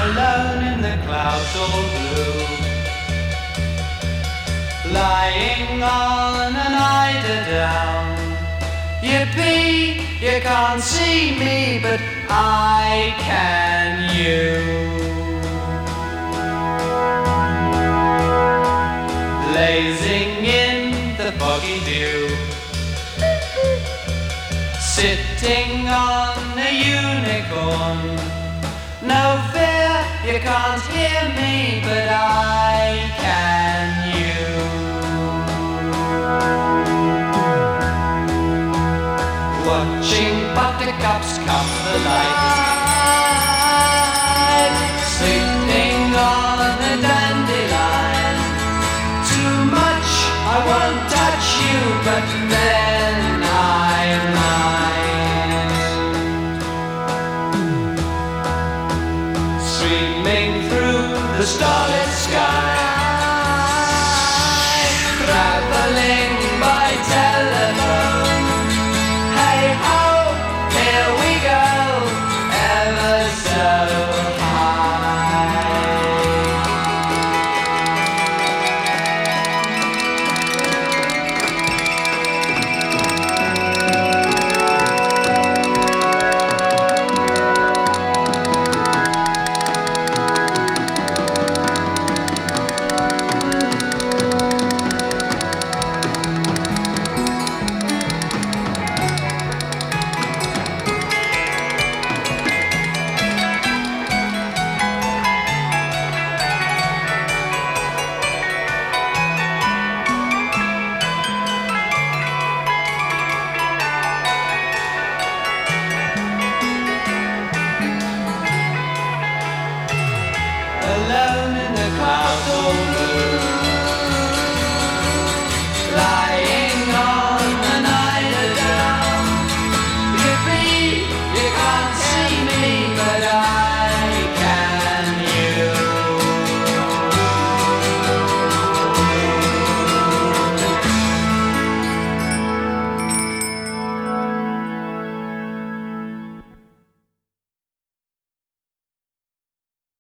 alone in the clouds all blue, lying on an eider down. Yippee, you can't see me, but I can you. Blazing in the foggy view, sitting on a unicorn. No fear, you can't hear me, but I can you. Watching buttercups come the light, sleeping on a dandelion. Too much, I won't touch you, but then I might. Streaming through the starlit sky,